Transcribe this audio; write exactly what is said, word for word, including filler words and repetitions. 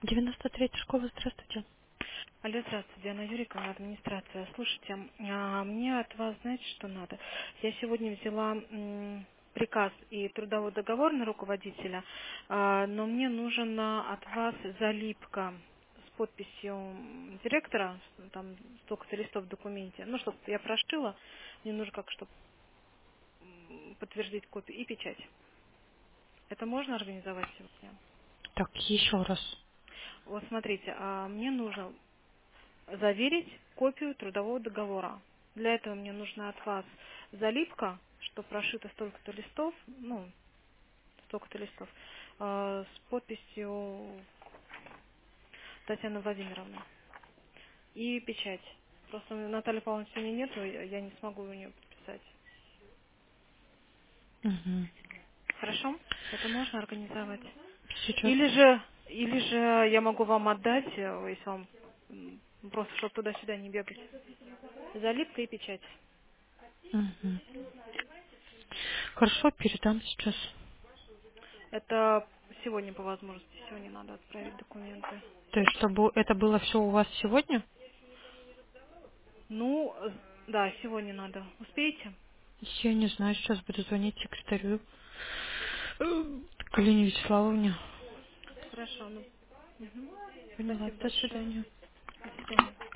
девяносто третья школа, здравствуйте. Алло, здравствуйте, Диана Юрьевна, администрация. Слушайте, а, мне от вас, знаете, что надо? Я сегодня взяла м, приказ и трудовой договор на руководителя, а, но мне нужен а, от вас залипка с подписью м, директора, с- там столько-то листов в документе. Ну, чтобы я прошила, мне нужно как, чтобы подтвердить копию и печать. Это можно организовать сегодня? Так, еще раз. Вот смотрите, а, мне нужно заверить копию трудового договора. Для этого мне нужна от вас залипка, что прошито столько-то листов, ну, столько-то листов, э, с подписью Татьяны Владимировны. И печать. Просто Натальи Павловны сегодня нету, я я не смогу у нее подписать. Угу. Хорошо? Это можно организовать? Сейчас. Или же, или же я могу вам отдать, э, если вам м, просто, чтобы туда-сюда не бегать. Залипка и печать. Угу. Хорошо, передам сейчас. Это сегодня по возможности. Сегодня надо отправить документы. То есть, чтобы это было все у вас сегодня? Ну, э, да, сегодня надо. Успеете? Я не знаю, сейчас буду звонить секретарю э, Галине Вячеславовне. Хорошо. Ну, мгм. Поняла. Спасибо До большое. свидания. До свидания.